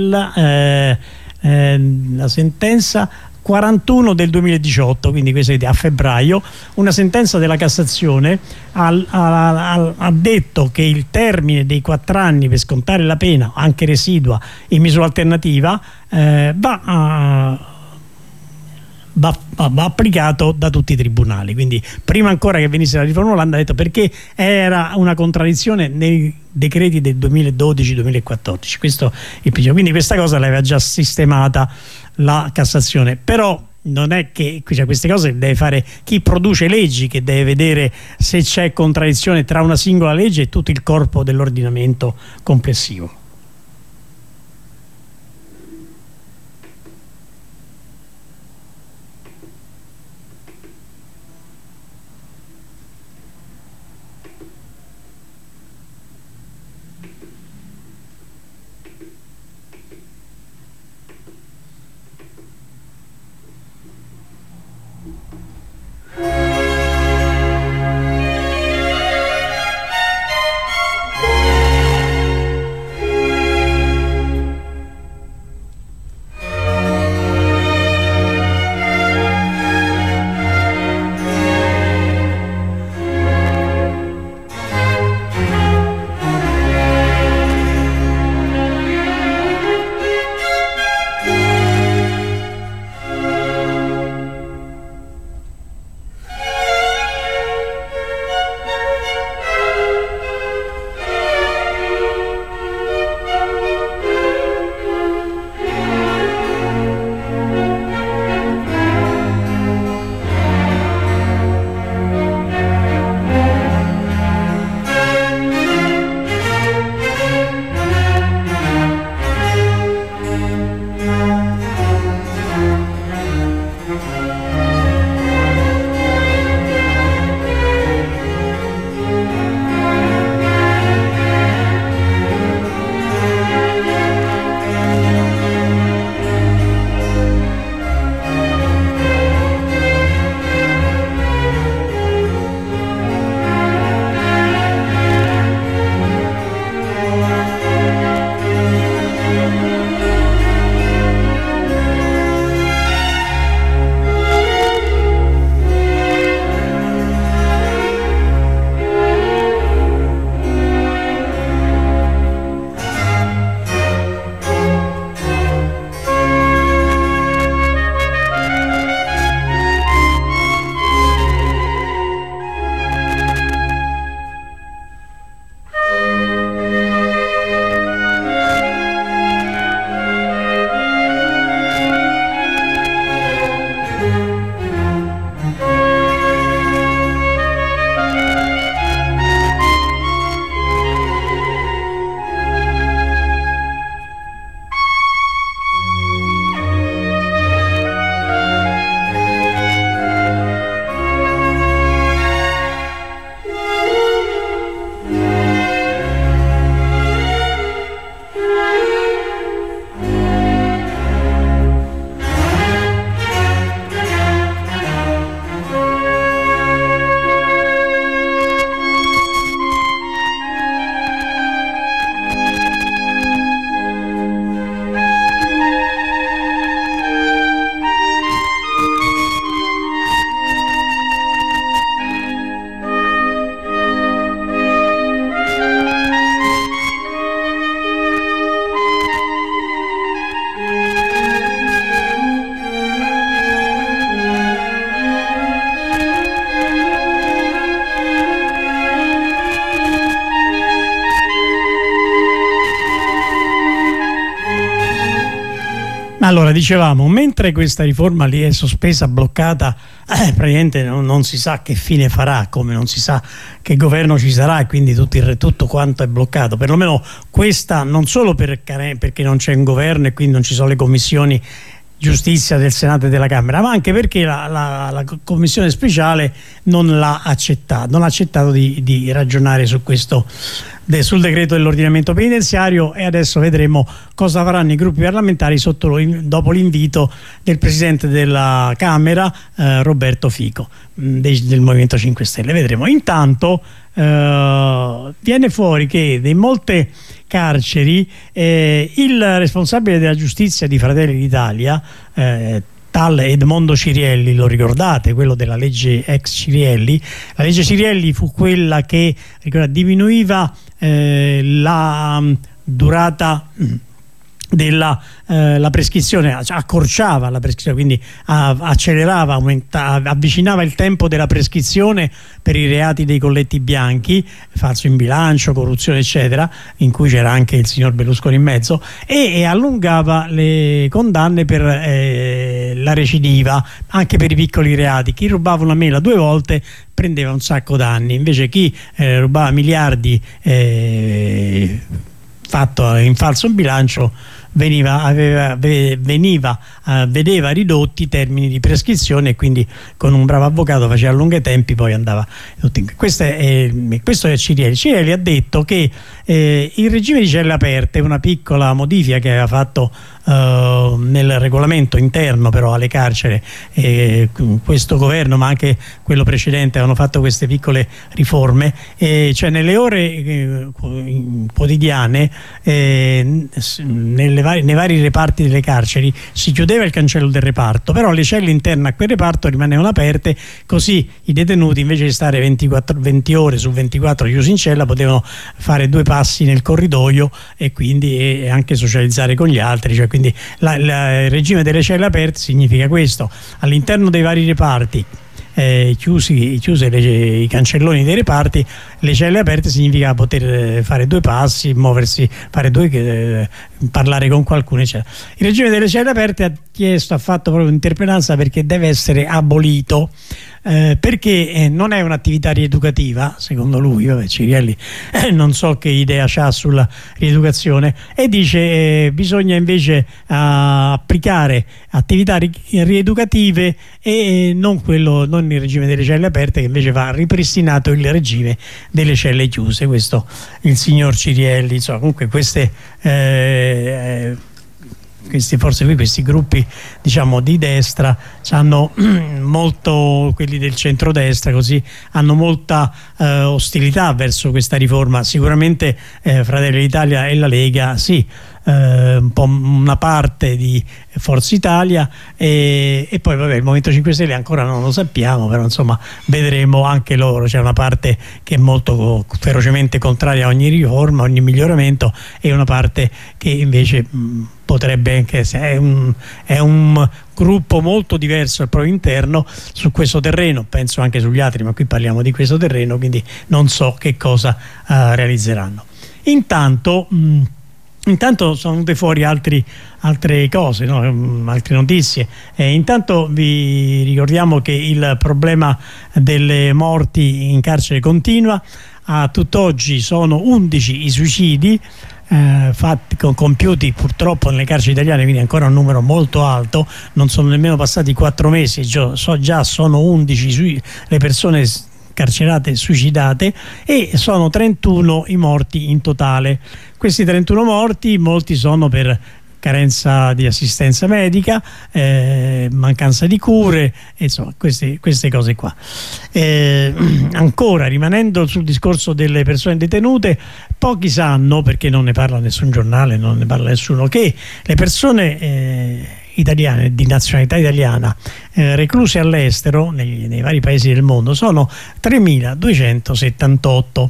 41 del 2018, quindi questo a febbraio. Una sentenza della Cassazione ha detto che il termine dei 4 anni per scontare la pena, anche residua, in misura alternativa va va applicato da tutti i tribunali. Quindi prima ancora che venisse la riforma Orlando ha detto perché era una contraddizione nei decreti del 2012-2014. Questo il principio. Quindi questa cosa l'aveva già sistemata la Cassazione, però non è che queste cose deve fare chi produce leggi, che deve vedere se c'è contraddizione tra una singola legge e tutto il corpo dell'ordinamento complessivo. Allora, dicevamo, mentre questa riforma lì è sospesa, bloccata, praticamente non si sa che fine farà, come non si sa che governo ci sarà, e quindi tutto quanto è bloccato. Perlomeno questa, non solo perché non c'è un governo e quindi non ci sono le commissioni giustizia del Senato e della Camera, ma anche perché la commissione speciale non l'ha accettato, non ha accettato di ragionare su questo, sul decreto dell'ordinamento penitenziario, e adesso vedremo cosa faranno i gruppi parlamentari dopo l'invito del Presidente della Camera, Roberto Fico, del Movimento 5 Stelle. Vedremo. Intanto viene fuori che in molte carceri il responsabile della giustizia di Fratelli d'Italia, tale Edmondo Cirielli, lo ricordate, quello della legge ex Cirielli, la legge Cirielli fu quella che diminuiva la durata la prescrizione, accorciava la prescrizione, quindi accelerava, avvicinava il tempo della prescrizione per i reati dei colletti bianchi, falso in bilancio, corruzione eccetera, in cui c'era anche il signor Berlusconi in mezzo, e allungava le condanne per la recidiva, anche per i piccoli reati. Chi rubava una mela 2 volte prendeva un sacco d'anni, invece chi rubava miliardi fatto in falso bilancio vedeva ridotti i termini di prescrizione, e quindi con un bravo avvocato faceva lunghi tempi, poi andava questo è Cirielli. Cirielli ha detto che il regime di celle aperte, una piccola modifica che aveva fatto nel regolamento interno però alle carceri, questo governo ma anche quello precedente avevano fatto queste piccole riforme, cioè nelle ore quotidiane nei vari reparti delle carceri si chiudeva il cancello del reparto, però le celle interne a quel reparto rimanevano aperte, così i detenuti invece di stare 20 ore su 24 chiusi in cella potevano fare 2 passi nel corridoio e quindi anche socializzare con gli altri, cioè quindi il regime delle celle aperte significa questo: all'interno dei vari reparti chiusi i cancelloni dei reparti, le celle aperte significa poter fare 2 passi, muoversi, parlare con qualcuno eccetera. Il regime delle celle aperte ha fatto proprio un'interpellanza perché deve essere abolito, perché non è un'attività rieducativa, secondo lui. Cirielli non so che idea c'ha sulla rieducazione, e dice bisogna invece applicare attività rieducative e non il regime delle celle aperte, che invece va ripristinato il regime delle celle chiuse. Questo il signor Cirielli. Insomma, comunque questi gruppi diciamo di destra hanno molto, quelli del centrodestra così, hanno molta ostilità verso questa riforma. Sicuramente Fratelli d'Italia e la Lega sì, un po' una parte di Forza Italia e poi il Movimento 5 Stelle ancora non lo sappiamo, però insomma vedremo anche loro. C'è una parte che è molto ferocemente contraria a ogni riforma, a ogni miglioramento, e una parte che invece potrebbe anche essere è un gruppo molto diverso al proprio interno su questo terreno, penso anche sugli altri, ma qui parliamo di questo terreno, quindi non so che cosa realizzeranno. Intanto sono venute fuori altre cose, no? Altre notizie. Intanto vi ricordiamo che il problema delle morti in carcere continua. A tutt'oggi sono 11 i suicidi compiuti purtroppo nelle carceri italiane, quindi ancora un numero molto alto. Non sono nemmeno passati 4 mesi, già sono 11 le persone carcerate suicidate, e sono 31 i morti in totale. Questi 31 morti, molti sono per carenza di assistenza medica, mancanza di cure, insomma queste cose qua. Ancora rimanendo sul discorso delle persone detenute, pochi sanno, perché non ne parla nessun giornale, non ne parla nessuno, che le persone italiane di nazionalità italiana recluse all'estero nei vari paesi del mondo sono 3.278.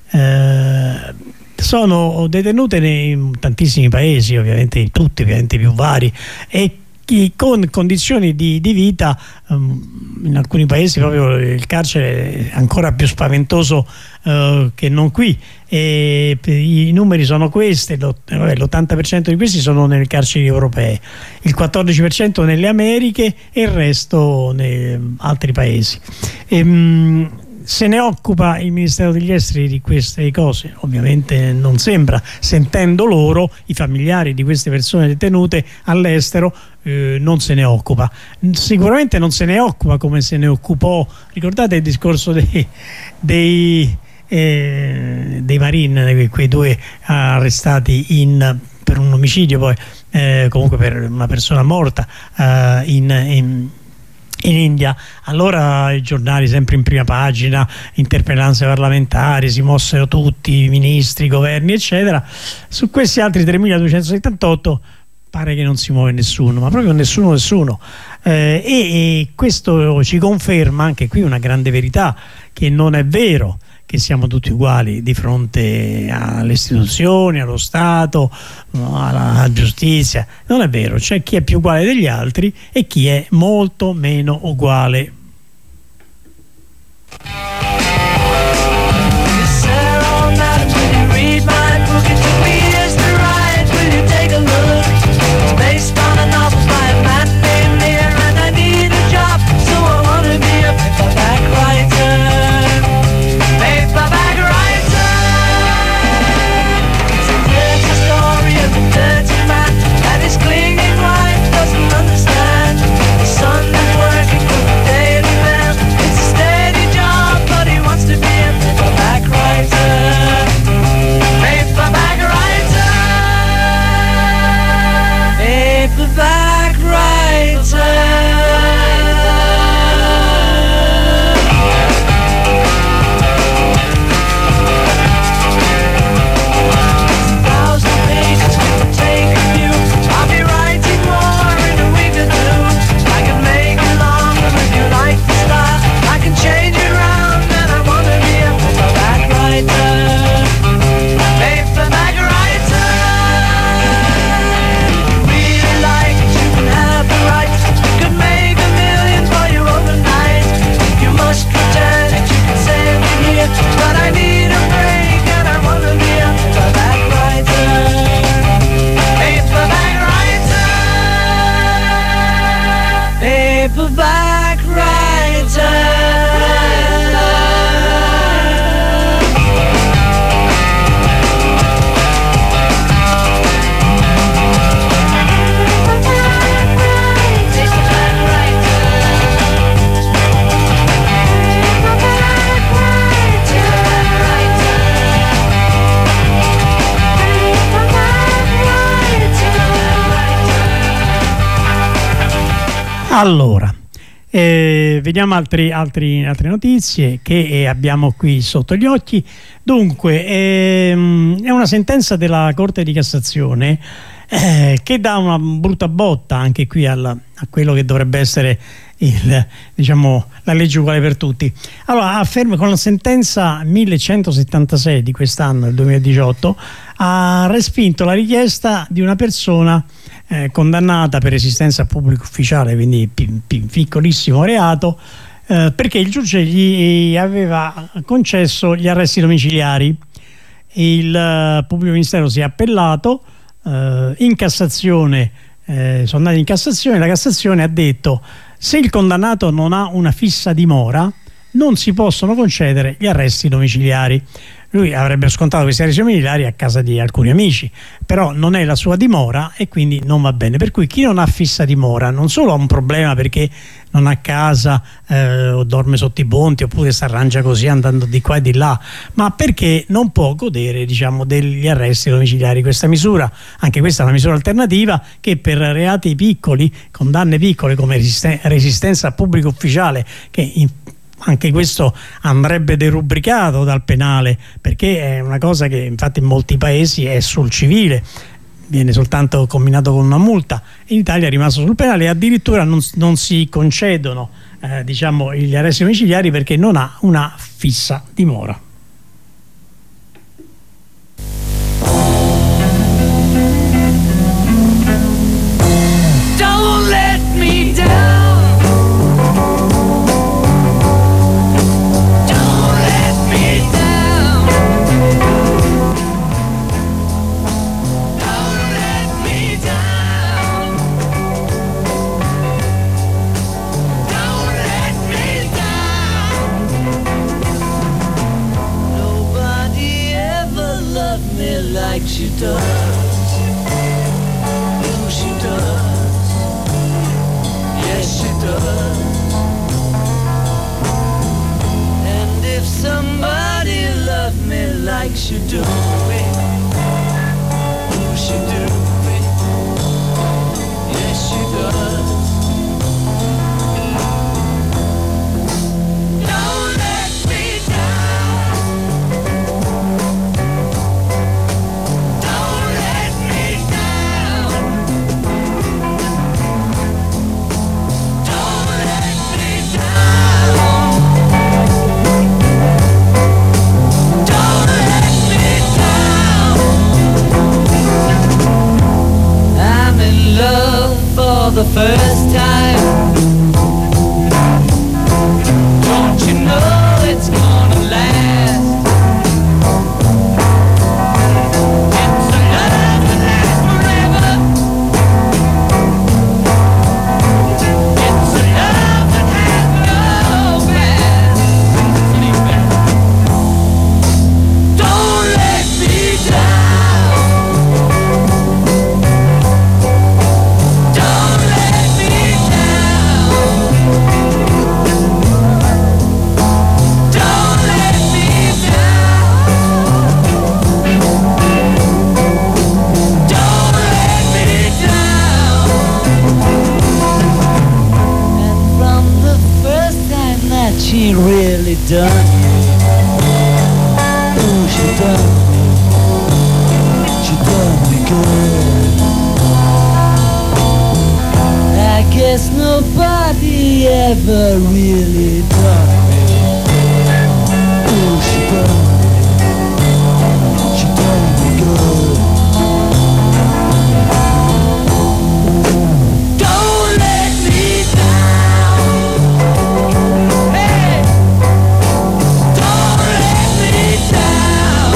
Sono detenute in tantissimi paesi, ovviamente tutti, ovviamente più vari, e con condizioni di vita, in alcuni paesi proprio il carcere è ancora più spaventoso che non qui, e i numeri sono questi. L'80% di questi sono nelle carceri europee, il 14% nelle Americhe e il resto in altri paesi. Se ne occupa il Ministero degli Esteri di queste cose? Ovviamente non sembra, sentendo loro, i familiari di queste persone detenute all'estero, non se ne occupa. Sicuramente non se ne occupa come se ne occupò, ricordate il discorso dei Marine, quei 2 arrestati per un omicidio, poi comunque per una persona morta in India. Allora i giornali, sempre in prima pagina, interpellanze parlamentari, si mossero tutti, i ministri, i governi eccetera. Su questi altri 3.278 pare che non si muove nessuno, ma proprio nessuno. E questo ci conferma anche qui una grande verità, che non è vero che siamo tutti uguali di fronte alle istituzioni, allo Stato, alla giustizia. Non è vero, c'è chi è più uguale degli altri e chi è molto meno uguale. Allora, vediamo altre notizie che abbiamo qui sotto gli occhi. Dunque, è una sentenza della Corte di Cassazione che dà una brutta botta anche qui a quello che dovrebbe essere la legge uguale per tutti. Allora, afferma, con la sentenza 1176 di quest'anno, del 2018, ha respinto la richiesta di una persona condannata per resistenza a pubblico ufficiale, quindi piccolissimo reato, perché il giudice gli aveva concesso gli arresti domiciliari. Il pubblico ministero si è appellato in Cassazione, sono andati in Cassazione. La Cassazione ha detto: se il condannato non ha una fissa dimora, non si possono concedere gli arresti domiciliari. Lui avrebbe scontato questi arresti domiciliari a casa di alcuni amici, però non è la sua dimora e quindi non va bene. Per cui chi non ha fissa dimora non solo ha un problema perché non ha casa o dorme sotto i ponti, oppure si arrangia così andando di qua e di là, ma perché non può godere, diciamo, degli arresti domiciliari. Questa misura, anche questa è una misura alternativa che per reati piccoli, condanne piccole come resistenza a pubblico ufficiale, che anche questo andrebbe derubricato dal penale, perché è una cosa che infatti in molti paesi è sul civile, viene soltanto comminato con una multa. In Italia è rimasto sul penale e addirittura non si concedono gli arresti domiciliari perché non ha una fissa dimora. Don't let me down. Like she does, oh she does, yes she does. And if somebody loved me like she do, oh she do, yes she does. Don't let me down. really done me. Oh, she done me good. I guess nobody ever really done me. Oh, she done me good. Don't let me down. Hey, don't let me down.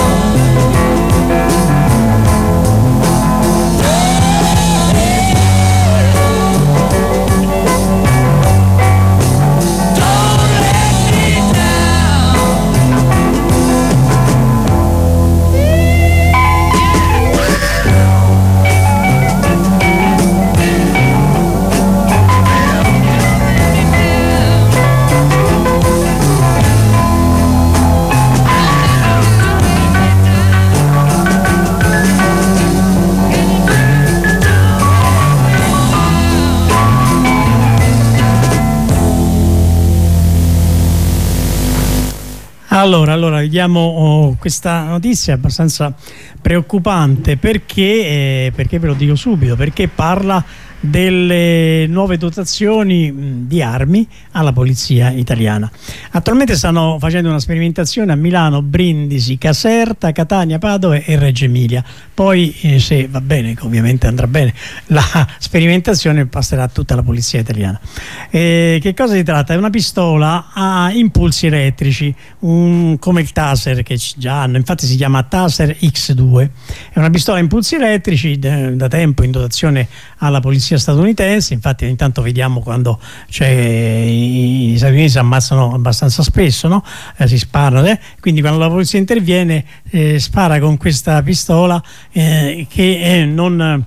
Allora, vediamo questa notizia abbastanza preoccupante perché ve lo dico subito, perché parla delle nuove dotazioni di armi alla polizia italiana. Attualmente stanno facendo una sperimentazione a Milano, Brindisi, Caserta, Catania, Padova e Reggio Emilia. Poi se va bene, che ovviamente andrà bene, la sperimentazione passerà a tutta la polizia italiana. Che cosa si tratta? È una pistola a impulsi elettrici, come il Taser che già hanno, infatti si chiama Taser X2. È una pistola a impulsi elettrici da tempo in dotazione alla polizia statunitense. Infatti ogni tanto vediamo quando gli Stati Uniti si ammazzano abbastanza spesso, no? Si sparano, quindi quando la polizia interviene spara con questa pistola che non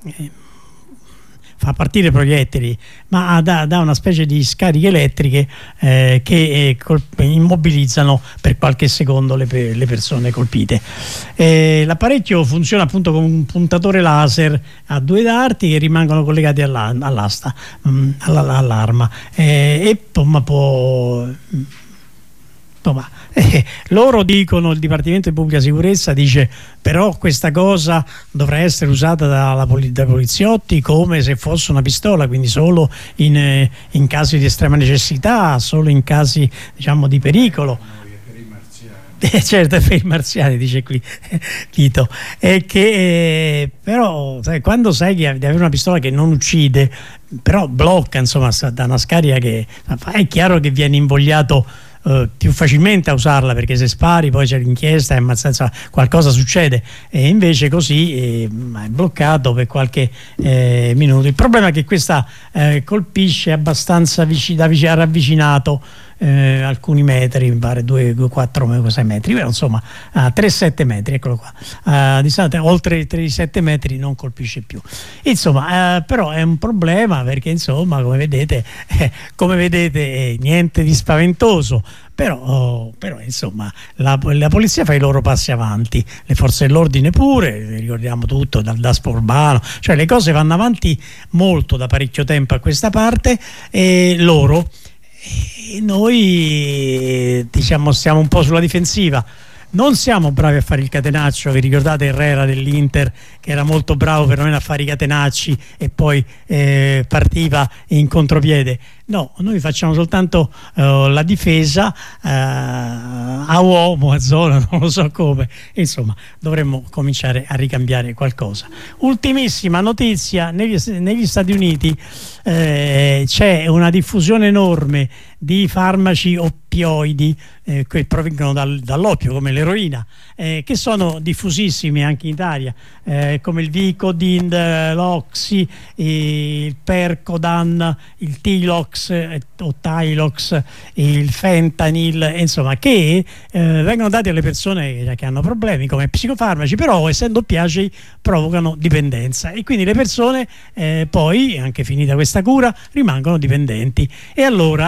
fa partire proiettili, ma dà una specie di scariche elettriche che immobilizzano per qualche secondo le persone colpite. L'apparecchio funziona appunto con un puntatore laser a 2 dardi che rimangono collegati all'asta, all'arma, loro dicono, il Dipartimento di Pubblica Sicurezza dice però questa cosa dovrà essere usata dai poliziotti come se fosse una pistola, quindi solo in casi di estrema necessità, solo in casi diciamo di pericolo. Certo, per i marziani, dice qui Chito, però quando sai di avere una pistola che non uccide però blocca, insomma, da una scarica che è chiaro che viene invogliato più facilmente a usarla, perché se spari poi c'è l'inchiesta e qualcosa succede, e invece così è bloccato per qualche minuto. Il problema è che questa colpisce abbastanza ravvicinato, alcuni metri, mi pare 2, 4, 6 metri, però insomma 3-7 metri, eccolo qua, oltre 3-7 metri non colpisce più, insomma, però è un problema perché insomma come vedete niente di spaventoso, però insomma la polizia fa i loro passi avanti, le forze dell'ordine pure, ricordiamo tutto dal Daspo urbano, cioè le cose vanno avanti molto da parecchio tempo a questa parte, e noi diciamo stiamo un po' sulla difensiva. Non siamo bravi a fare il catenaccio, vi ricordate Herrera dell'Inter che era molto bravo perlomeno a fare i catenacci e poi partiva in contropiede? No, noi facciamo soltanto la difesa a uomo, a zona, non lo so come. Insomma, dovremmo cominciare a ricambiare qualcosa. Ultimissima notizia, negli Stati Uniti c'è una diffusione enorme di farmaci oppioidi che provengono dall'oppio, come l'eroina, che sono diffusissimi anche in Italia, come il Vicodin, l'Oxy, il Percodan, il Tilox o Tylox, il Fentanyl, insomma, che vengono dati alle persone che hanno problemi come psicofarmaci, però essendo oppiacei provocano dipendenza, e quindi le persone poi, anche finita questa cura, rimangono dipendenti. E allora